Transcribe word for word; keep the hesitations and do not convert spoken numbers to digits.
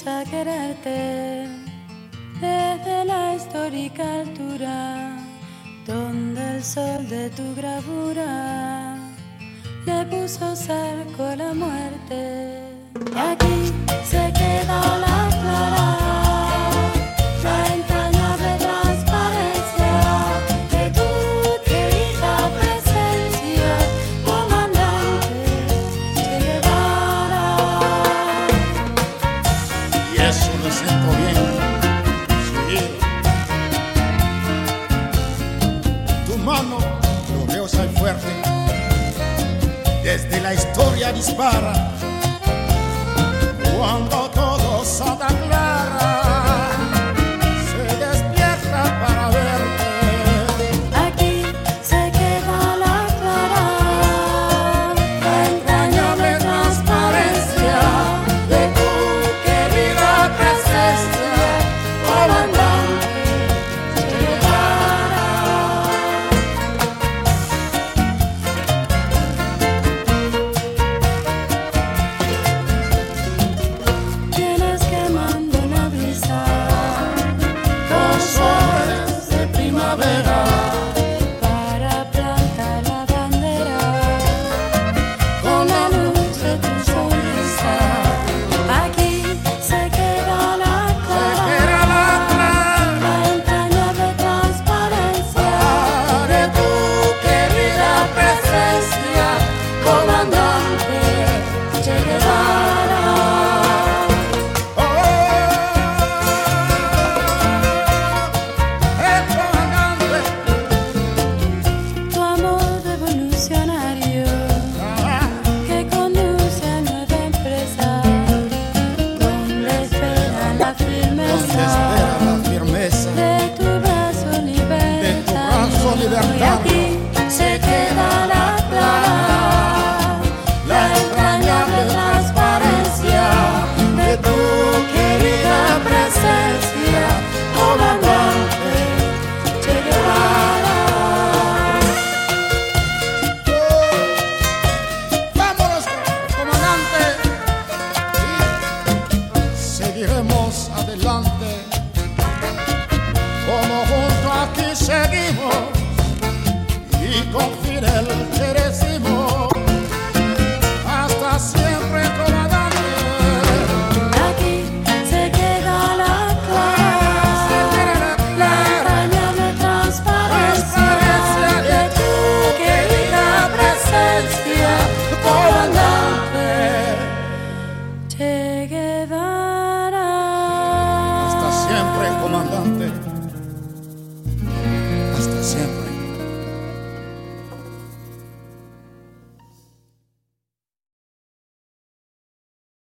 a quererte desde la histórica altura, donde el sol de tu bravura le puso cerco a la muerte. Y aquí se queda la clara, la entrañable transparencia de tu querida presencia, comandante Che Guevara. Y eso lo siento bien, sí. Tu mano, lo veo ser fuerte, desde la historia dispara. Cuando todo se aclara, se despierta para verte. Aquí se queda la clara, la entrañable transparencia de tu querida presencia, comandante Che Guevara. Tienes quemando una brisa, Dos horas de primavera, para plantar la bandera con la luz de tu sonrisa. Aquí se queda la clara, era la clara la entrañable transparencia de tu querida presencia, comandante Che Guevara. oh, el comandante. Tu amor revolucionario Ah, que conduce a nueva empresa, donde espera la donde firmeza espera la firmeza de tu brazo libertad. de tu brazo Y libertario. aquí se queda la clara, la entrañable transparencia de tu querida presencia, comandante Che Guevara. Vámonos, comandante. Sí, seguiremos adelante, como junto aquí seguimos, y con Fidel que decimos, hasta siempre, comandante. Aquí se queda la clara, la entrañable transparencia de tu querida presencia, comandante Che Guevara. Hasta siempre, comandante.